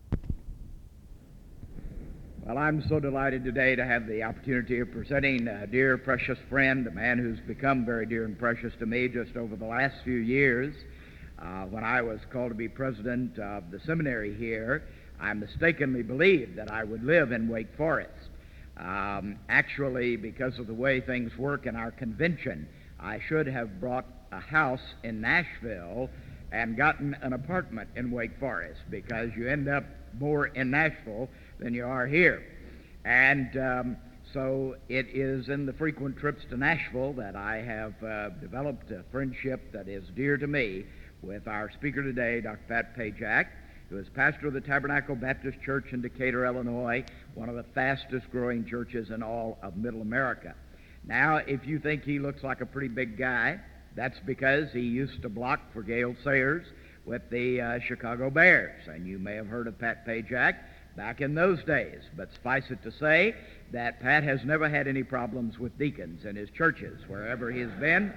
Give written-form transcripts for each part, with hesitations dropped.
Well, I'm so delighted today to have the opportunity of presenting a dear, precious friend, a man who's become very dear and precious to me just over the last few years. When I was called to be president of the seminary here, I mistakenly believed that I would live in Wake Forest. Actually, because of the way things work in our convention, I should have brought a house in Nashville and gotten an apartment in Wake Forest, because you end up more in Nashville than you are here. And so it is in the frequent trips to Nashville that I have developed a friendship that is dear to me with our speaker today, Dr. Pat Pajak, who is pastor of the Tabernacle Baptist Church in Decatur, Illinois, one of the fastest-growing churches in all of Middle America. Now, if you think he looks like a pretty big guy, that's because he used to block for Gale Sayers with the Chicago Bears, and you may have heard of Pat Pajak back in those days. But suffice it to say that Pat has never had any problems with deacons in his churches, wherever he has been.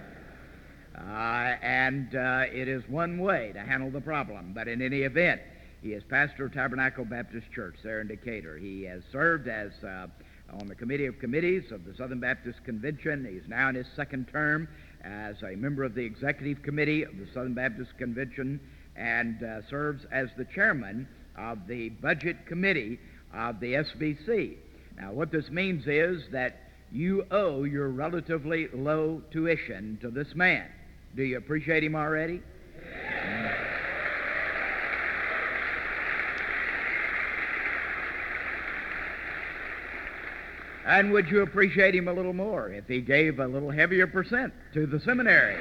And it is one way to handle the problem. But in any event, he is pastor of Tabernacle Baptist Church there in Decatur. He has served as on the Committee of Committees of the Southern Baptist Convention. He's now in his second term as a member of the Executive Committee of the Southern Baptist Convention, and serves as the chairman of the Budget Committee of the SBC. Now, what this means is that you owe your relatively low tuition to this man. Do you appreciate him already? And would you appreciate him a little more if he gave a little heavier percent to the seminaries?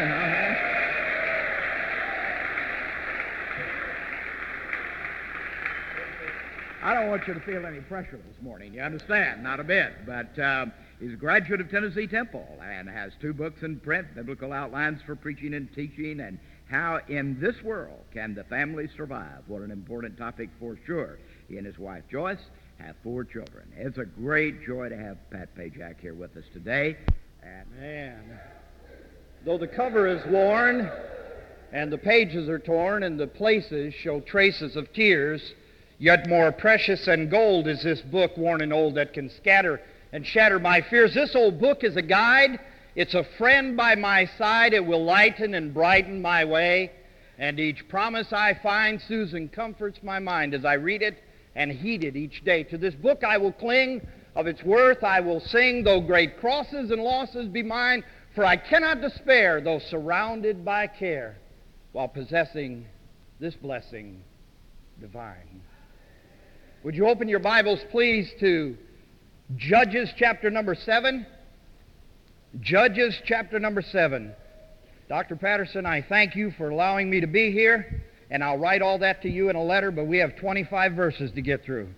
I don't want you to feel any pressure this morning, you understand? Not a bit. But he's a graduate of Tennessee Temple and has 2 books in print, Biblical Outlines for Preaching and Teaching, and How in This World Can the Family Survive? What an important topic for sure. He and his wife, Joyce, have 4 children. It's a great joy to have Pat Pajak here with us today. Man, though the cover is worn and the pages are torn and the places show traces of tears, yet more precious than gold is this book, worn and old, that can scatter and shatter my fears. This old book is a guide. It's a friend by my side. It will lighten and brighten my way. And each promise I find soothes and comforts my mind as I read it and heed it each day. To this book I will cling, of its worth I will sing, though great crosses and losses be mine, for I cannot despair, though surrounded by care, while possessing this blessing divine. Would you open your Bibles, please, to Judges chapter number 7? Judges chapter number 7. Dr. Patterson, I thank you for allowing me to be here, and I'll write all that to you in a letter, but we have 25 verses to get through.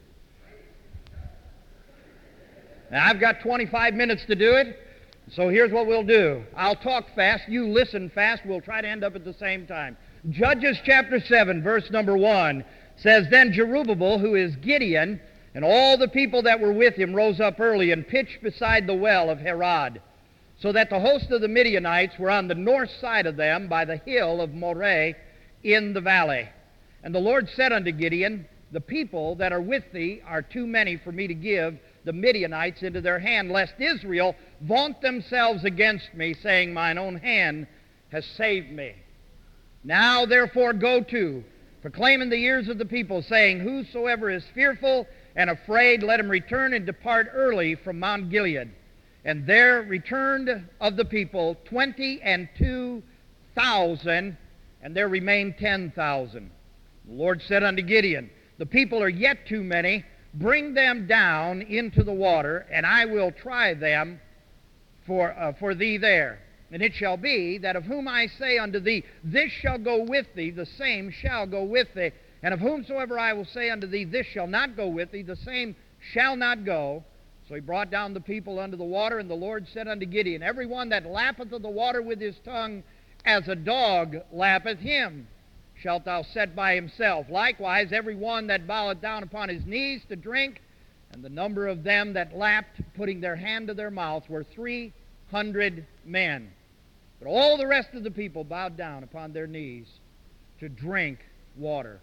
Now, I've got 25 minutes to do it, so here's what we'll do. I'll talk fast, you listen fast, we'll try to end up at the same time. Judges chapter 7, verse number 1 says, Then Jerubbaal, who is Gideon, and all the people that were with him rose up early and pitched beside the well of Herod, so that the host of the Midianites were on the north side of them by the hill of Moreh in the valley. And the Lord said unto Gideon, The people that are with thee are too many for me to give the Midianites into their hand, lest Israel vaunt themselves against me, saying, Mine own hand has saved me. Now therefore go to, proclaim in the ears of the people, saying, Whosoever is fearful and afraid, let him return and depart early from Mount Gilead. And there returned of the people 22,000, and there remained 10,000. The Lord said unto Gideon, The people are yet too many. Bring them down into the water, and I will try them for thee there. And it shall be that of whom I say unto thee, This shall go with thee, the same shall go with thee. And of whomsoever I will say unto thee, This shall not go with thee, the same shall not go. So he brought down the people unto the water, and the Lord said unto Gideon, Every one that lappeth of the water with his tongue, as a dog lappeth him, shalt thou set by himself. Likewise, every one that boweth down upon his knees to drink, and the number of them that lapped, putting their hand to their mouth, were 300 men. But all the rest of the people bowed down upon their knees to drink water.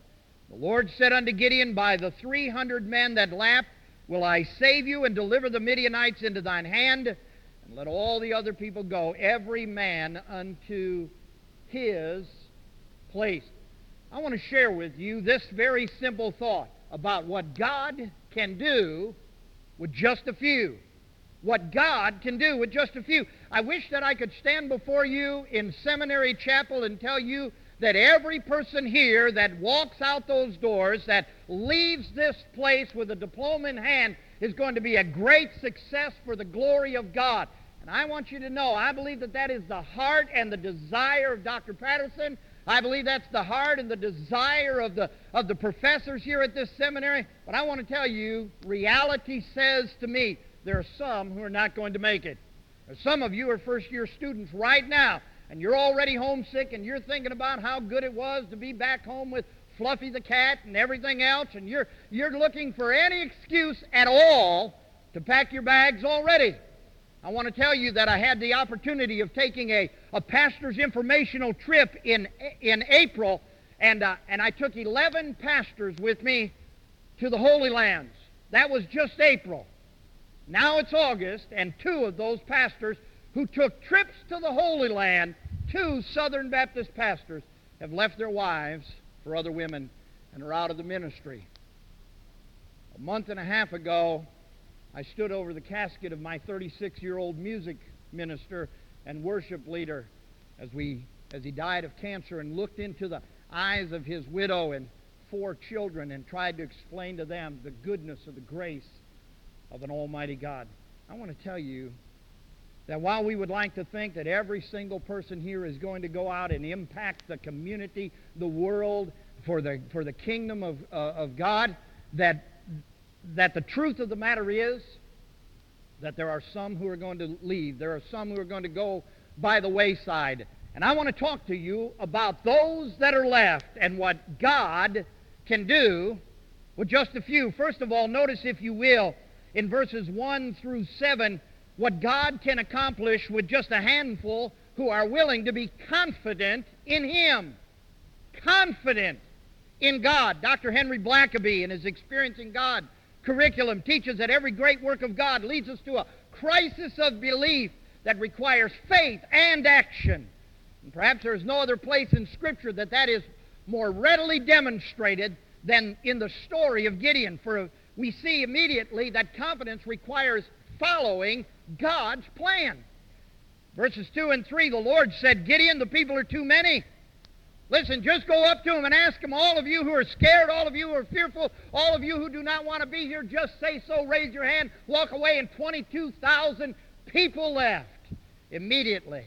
The Lord said unto Gideon, By the 300 men that lapped will I save you and deliver the Midianites into thine hand, and let all the other people go, every man unto his place. I want to share with you this very simple thought about what God can do with just a few. What God can do with just a few. I wish that I could stand before you in Seminary Chapel and tell you that every person here that walks out those doors, that leaves this place with a diploma in hand, is going to be a great success for the glory of God. And I want you to know, I believe that that is the heart and the desire of Dr. Patterson. I believe that's the heart and the desire of the professors here at this seminary. But I want to tell you, reality says to me, there are some who are not going to make it. There's some of you who are first-year students right now, and you're already homesick, and you're thinking about how good it was to be back home with Fluffy the cat and everything else, and you're looking for any excuse at all to pack your bags already. I want to tell you that I had the opportunity of taking a pastor's informational trip in April, and I took 11 pastors with me to the Holy Lands. That was just April. Now it's August, and 2 of those pastors who took trips to the Holy Land, 2 Southern Baptist pastors, have left their wives for other women and are out of the ministry. A month and a half ago, I stood over the casket of my 36-year-old music minister and worship leader as he died of cancer, and looked into the eyes of his widow and 4 children and tried to explain to them the goodness of the grace of an almighty God. I want to tell you that while we would like to think that every single person here is going to go out and impact the community, the world, for the kingdom of God, that the truth of the matter is that there are some who are going to leave. There are some who are going to go by the wayside. And I want to talk to you about those that are left and what God can do with just a few. First of all, notice, if you will, in verses 1 through 7, what God can accomplish with just a handful who are willing to be confident in Him. Confident in God. Dr. Henry Blackaby, in his Experiencing God curriculum, teaches that every great work of God leads us to a crisis of belief that requires faith and action. And perhaps there is no other place in Scripture that is more readily demonstrated than in the story of Gideon. For we see immediately that confidence requires following God's plan. Verses 2 and 3, the Lord said, Gideon, the people are too many. Listen, just go up to them and ask them, all of you who are scared, all of you who are fearful, all of you who do not want to be here, just say so, raise your hand, walk away, and 22,000 people left immediately.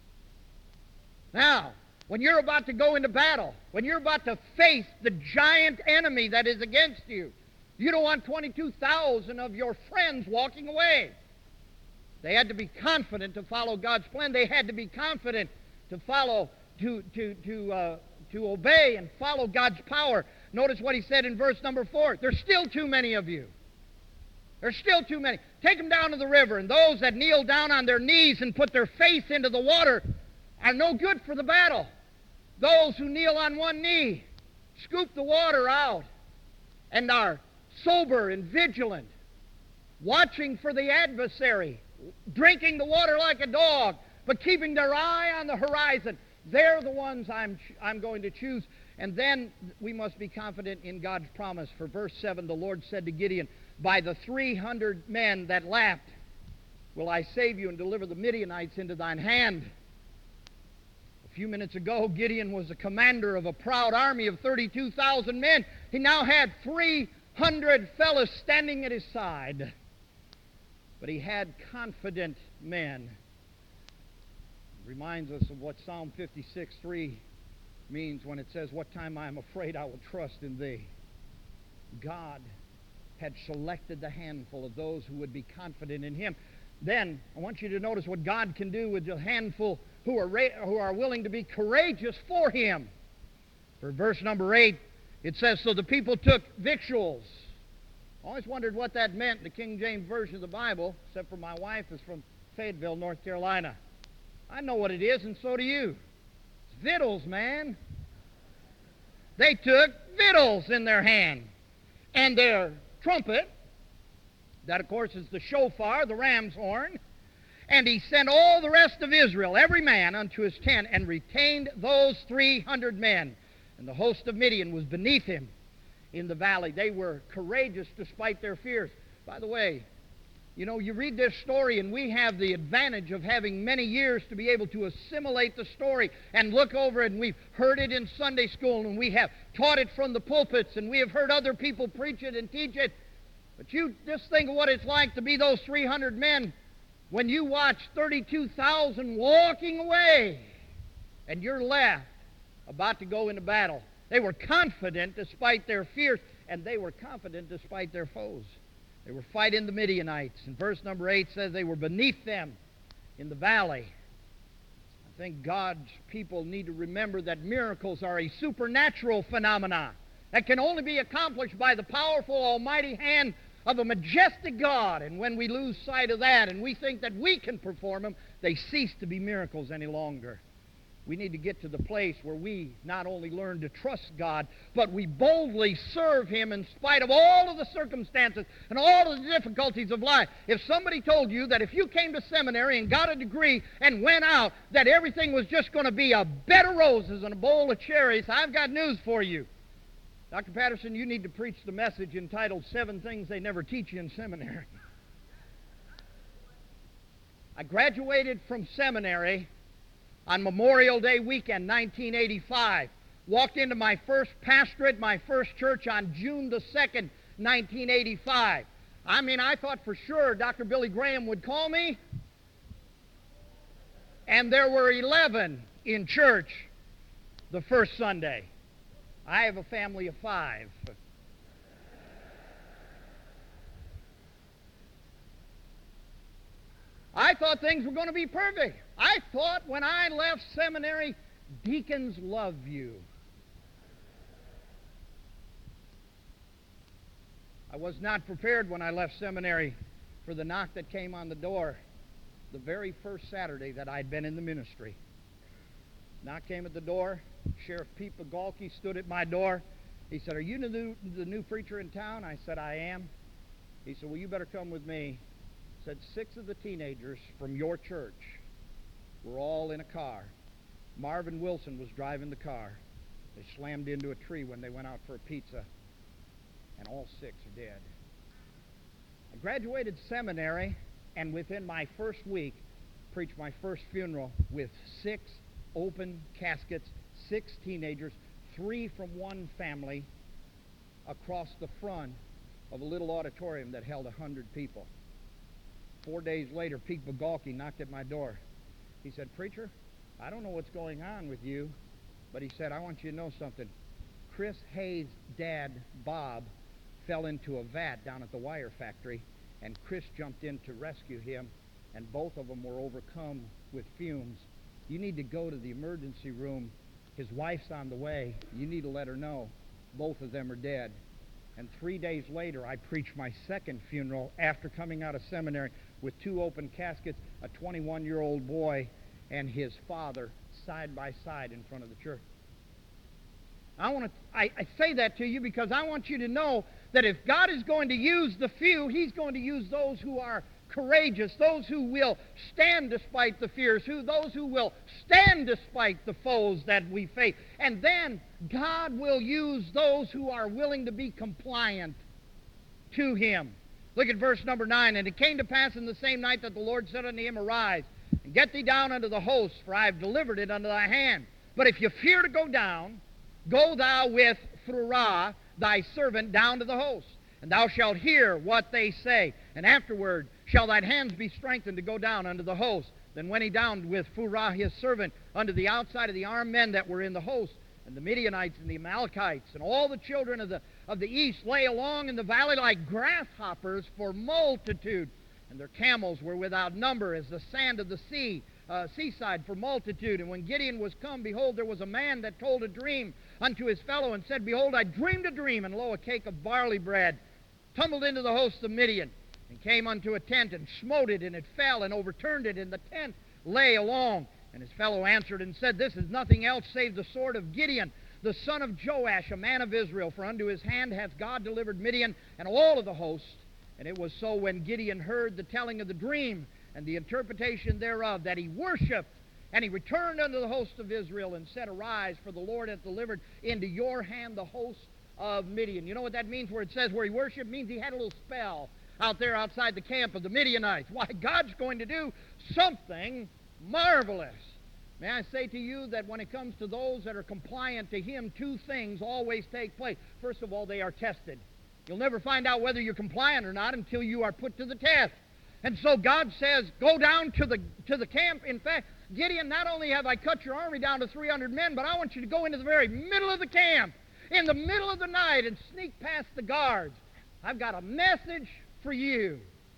Now, when you're about to go into battle, when you're about to face the giant enemy that is against you, you don't want 22,000 of your friends walking away. They had to be confident to follow God's plan. They had to be confident to follow, to obey and follow God's power. Notice what he said in verse number 4. There's still too many of you. There's still too many. Take them down to the river, and those that kneel down on their knees and put their face into the water are no good for the battle. Those who kneel on one knee, scoop the water out, and are sober and vigilant, watching for the adversary, drinking the water like a dog, but keeping their eye on the horizon. They're the ones I'm going to choose. And then we must be confident in God's promise. For verse 7, the Lord said to Gideon, By the 300 men that lapped will I save you and deliver the Midianites into thine hand. A few minutes ago, Gideon was the commander of a proud army of 32,000 men. He now had 300 fellows standing at his side. But he had confident men. It reminds us of what Psalm 56:3 means when it says, What time I am afraid, I will trust in thee. God had selected the handful of those who would be confident in him. Then, I want you to notice what God can do with a handful who are willing to be courageous for him. For verse number 8, it says, So the people took victuals. I always wondered what that meant in the King James Version of the Bible, except for my wife is from Fayetteville, North Carolina. I know what it is, and so do you. It's victuals, man. They took victuals in their hand and their trumpet, that of course is the shofar, the ram's horn, and he sent all the rest of Israel, every man, unto his tent, and retained those 300 men. And the host of Midian was beneath him in the valley. They were courageous despite their fears. By the way, you know, you read this story, and we have the advantage of having many years to be able to assimilate the story and look over it, and we've heard it in Sunday school, and we have taught it from the pulpits, and we have heard other people preach it and teach it. But you just think of what it's like to be those 300 men when you watch 32,000 walking away, and you're left about to go into battle. They were confident despite their fears, and they were confident despite their foes. They were fighting the Midianites. And verse number 8 says they were beneath them in the valley. I think God's people need to remember that miracles are a supernatural phenomena that can only be accomplished by the powerful, almighty hand of a majestic God. And when we lose sight of that and we think that we can perform them, they cease to be miracles any longer. We need to get to the place where we not only learn to trust God, but we boldly serve Him in spite of all of the circumstances and all of the difficulties of life. If somebody told you that if you came to seminary and got a degree and went out, that everything was just going to be a bed of roses and a bowl of cherries, I've got news for you. Dr. Patterson, you need to preach the message entitled 7 Things They Never Teach You in Seminary. I graduated from seminary on Memorial Day weekend, 1985. Walked into my first pastorate, my first church on June the 2nd, 1985. I mean, I thought for sure Dr. Billy Graham would call me. And there were 11 in church the first Sunday. I have a family of 5. I thought things were going to be perfect. I thought when I left seminary, deacons love you. I was not prepared when I left seminary for the knock that came on the door the very first Saturday that I'd been in the ministry. Knock came at the door. Sheriff Pete Bagalki stood at my door. He said, "Are you the new preacher in town?" I said, "I am." He said, "Well, you better come with me." Said 6 of the teenagers from your church were all in a car. Marvin Wilson was driving the car. They slammed into a tree when they went out for a pizza, and all 6 are dead. I graduated seminary, and within my first week, preached my first funeral with 6 open caskets, 6 teenagers, 3 from one family, across the front of a little auditorium that held 100 people. 4 days later, Pete Bagalki knocked at my door. He said, "Preacher, I don't know what's going on with you, but," he said, "I want you to know something. Chris Hayes' dad, Bob, fell into a vat down at the wire factory, and Chris jumped in to rescue him, and both of them were overcome with fumes. You need to go to the emergency room. His wife's on the way. You need to let her know. Both of them are dead." And 3 days later, I preached my second funeral after coming out of seminary with 2 open caskets, a 21-year-old boy and his father side by side in front of the church. I say that to you because I want you to know that if God is going to use the few, He's going to use those who are courageous, those who will stand despite the fears, those who will stand despite the foes that we face. And then God will use those who are willing to be compliant to Him. Look at verse number 9. "And it came to pass in the same night that the Lord said unto him, Arise, and get thee down unto the host, for I have delivered it unto thy hand. But if you fear to go down, go thou with Phurah thy servant down to the host, and thou shalt hear what they say. And afterward shall thine hands be strengthened to go down unto the host. Then went he down with Phurah his servant unto the outside of the armed men that were in the host. And the Midianites and the Amalekites and all the children of the east lay along in the valley like grasshoppers for multitude. And their camels were without number as the sand of the seaside for multitude. And when Gideon was come, behold, there was a man that told a dream unto his fellow, and said, Behold, I dreamed a dream, and lo, a cake of barley bread tumbled into the host of Midian, and came unto a tent, and smote it, and it fell, and overturned it, and the tent lay along. And his fellow answered and said, This is nothing else save the sword of Gideon, the son of Joash, a man of Israel, for unto his hand hath God delivered Midian and all of the host. And it was so when Gideon heard the telling of the dream and the interpretation thereof, that he worshipped, and he returned unto the host of Israel, and said, Arise, for the Lord hath delivered into your hand the host of Midian. You know what that means where it says where he worshipped? It means he had a little spell out there outside the camp of the Midianites. Why, God's going to do something marvelous. May I say to you that when it comes to those that are compliant to him, two things always take place. First of all, they are tested. You'll never find out whether you're compliant or not until you are put to the test. And so God says, go down to the camp. In fact, Gideon, not only have I cut your army down to 300 men, but I want you to go into the very middle of the camp, in the middle of the night, and sneak past the guards. I've got a message for you.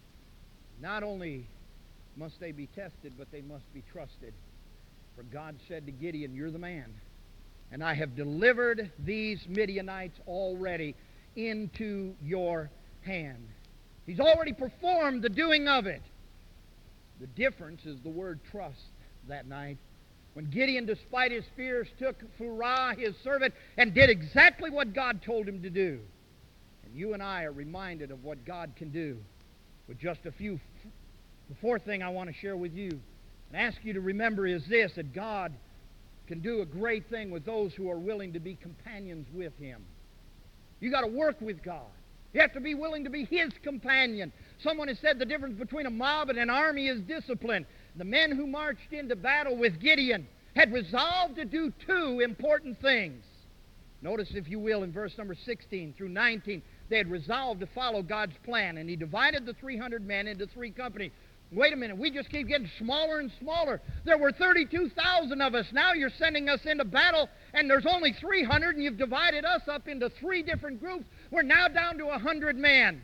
Not only must they be tested, but they must be trusted. For God said to Gideon, you're the man. And I have delivered these Midianites already into your hand. He's already performed the doing of it. The difference is the word trust that night. When Gideon, despite his fears, took Phurah, his servant, and did exactly what God told him to do. And you and I are reminded of what God can do with just a few. The fourth thing I want to share with you and ask you to remember is this, that God can do a great thing with those who are willing to be companions with him. You got to work with God. You have to be willing to be his companion. Someone has said the difference between a mob and an army is discipline. The men who marched into battle with Gideon had resolved to do two important things. Notice, if you will, in verse number 16 through 19, they had resolved to follow God's plan, and he divided the 300 men into three companies. Wait a minute, we just keep getting smaller and smaller. There were 32,000 of us. Now you're sending us into battle, and there's only 300, and you've divided us up into three different groups. We're now down to 100 men.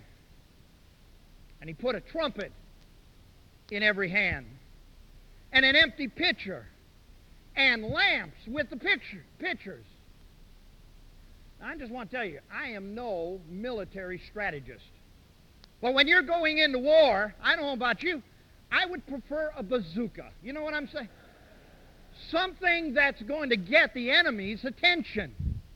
And he put a trumpet in every hand, and an empty pitcher, and lamps with the pitchers. Now, I just want to tell you, I am no military strategist. But when you're going into war, I don't know about you, I would prefer a bazooka. You know what I'm saying? Something that's going to get the enemy's attention.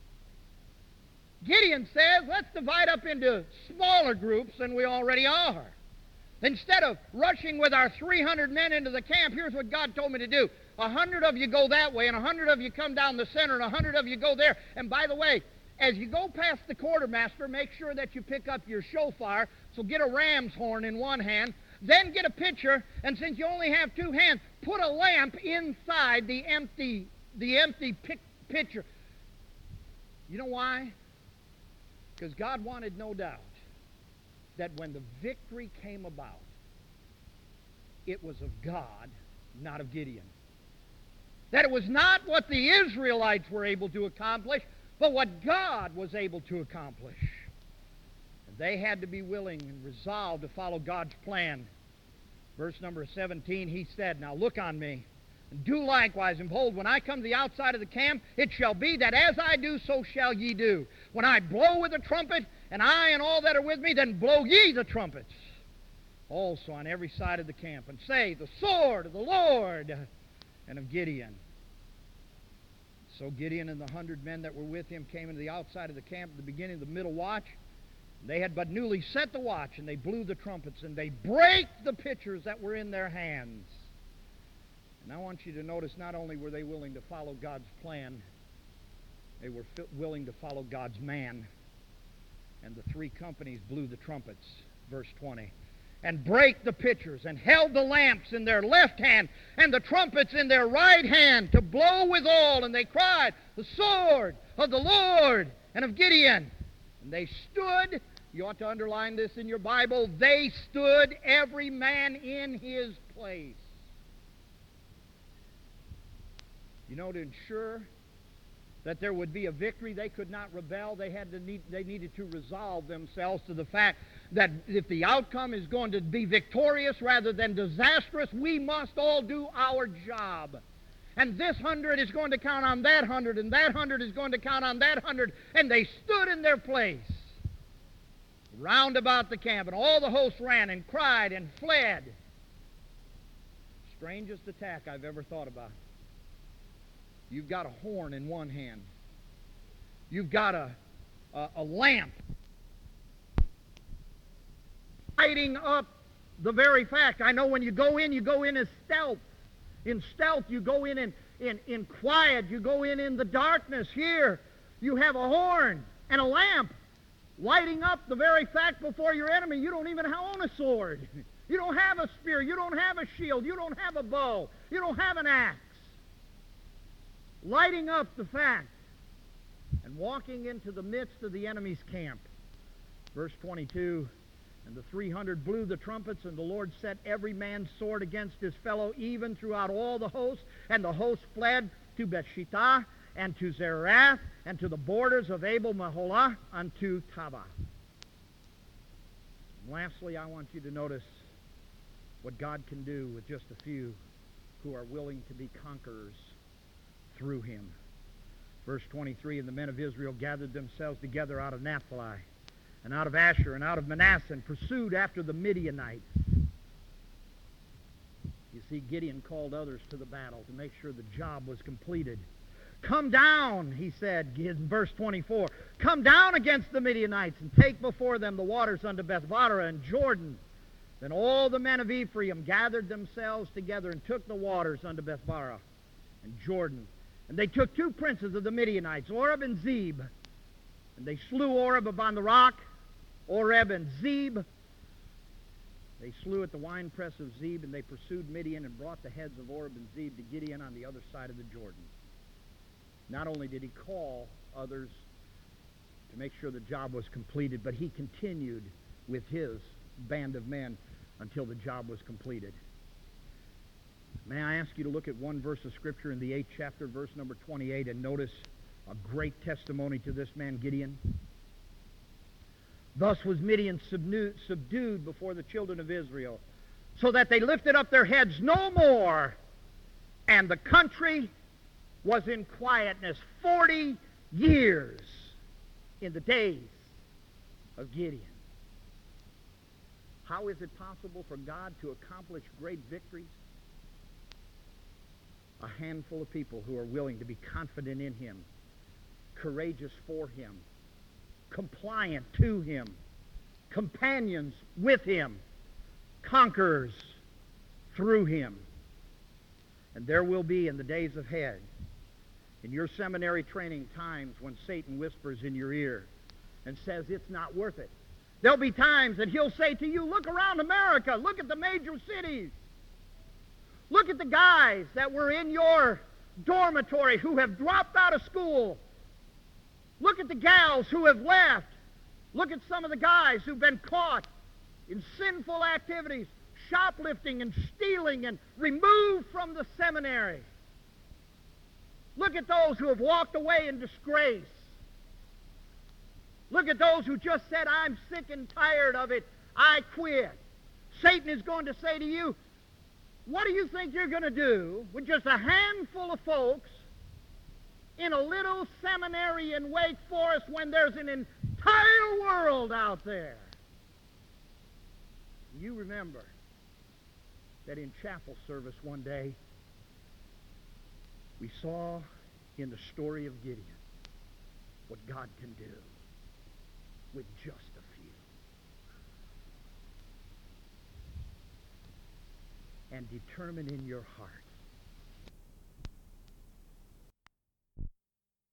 Gideon says, let's divide up into smaller groups than we already are. Instead of rushing with our 300 men into the camp, here's what God told me to do. 100 of you go that way, and 100 of you come down the center, and 100 of you go there. And by the way, as you go past the quartermaster, make sure that you pick up your shofar. So get a ram's horn in one hand, then get a pitcher, and since you only have two hands, put a lamp inside the empty pitcher. You know why? Because God wanted, no doubt, that when the victory came about, it was of God, not of Gideon. That it was not what the Israelites were able to accomplish, but what God was able to accomplish. And they had to be willing and resolved to follow God's plan. Verse number 17, he said, now look on me, and do likewise, and behold, when I come to the outside of the camp, it shall be that as I do, so shall ye do. When I blow with the trumpet, and I and all that are with me, then blow ye the trumpets also on every side of the camp, and say, the sword of the Lord and of Gideon. So Gideon and the 100 men that were with him came into the outside of the camp at the beginning of the middle watch. They had but newly set the watch, and they blew the trumpets, and they brake the pitchers that were in their hands. And I want you to notice, not only were they willing to follow God's plan, they were willing to follow God's man. And the three companies blew the trumpets, verse 20, and brake the pitchers, and held the lamps in their left hand, and the trumpets in their right hand, to blow withal. And they cried, the sword of the Lord and of Gideon. And they stood, you ought to underline this in your Bible, they stood every man in his place. You know, to ensure that there would be a victory, they could not rebel. They needed to resolve themselves to the fact that if the outcome is going to be victorious rather than disastrous, we must all do our job. And this 100 is going to count on that 100, and that 100 is going to count on that 100. And they stood in their place round about the camp, and all the host ran and cried and fled. Strangest attack I've ever thought about. You've got a horn in one hand, You've got a lamp lighting up the very fact. I know when you go in as stealth. In stealth, you go in quiet. You go in the darkness. Here, you have a horn and a lamp lighting up the very fact before your enemy. You don't even own a sword. You don't have a spear. You don't have a shield. You don't have a bow. You don't have an axe. Lighting up the fact and walking into the midst of the enemy's camp. Verse 22, and the 300 blew the trumpets, and the Lord set every man's sword against his fellow, even throughout all the host. And the host fled to Bethshittah, and to Zerath, and to the borders of Abel-Meholah, unto Tabah. And lastly, I want you to notice what God can do with just a few who are willing to be conquerors through him. Verse 23, and the men of Israel gathered themselves together out of Naphtali, and out of Asher, and out of Manasseh, and pursued after the Midianites. You see, Gideon called others to the battle to make sure the job was completed. Come down, he said in verse 24, come down against the Midianites, and take before them the waters unto Bethbarah and Jordan. Then all the men of Ephraim gathered themselves together and took the waters unto Bethbarah and Jordan. And they took two princes of the Midianites, Oreb and Zeb. And they slew Oreb upon the rock, Oreb and Zeb. They slew at the winepress of Zeb, and they pursued Midian and brought the heads of Oreb and Zeb to Gideon on the other side of the Jordan. Not only did he call others to make sure the job was completed, but he continued with his band of men until the job was completed. May I ask you to look at one verse of Scripture in the 8th chapter, verse number 28, and notice a great testimony to this man Gideon. Thus was Midian subdued before the children of Israel, so that they lifted up their heads no more, and the country was in quietness 40 years in the days of Gideon. How is it possible for God to accomplish great victories? A handful of people who are willing to be confident in him, courageous for him, compliant to him, companions with him, conquerors through him. And there will be in the days ahead, in your seminary training, times when Satan whispers in your ear and says it's not worth it. There'll be times that he'll say to you, look around America, look at the major cities. Look at the guys that were in your dormitory who have dropped out of school. Look at the gals who have left. Look at some of the guys who've been caught in sinful activities, shoplifting and stealing, and removed from the seminary. Look at those who have walked away in disgrace. Look at those who just said, I'm sick and tired of it, I quit. Satan is going to say to you, what do you think you're going to do with just a handful of folks in a little seminary in Wake Forest when there's an entire world out there? You remember that in chapel service one day, we saw in the story of Gideon what God can do with just a few. And determine in your heart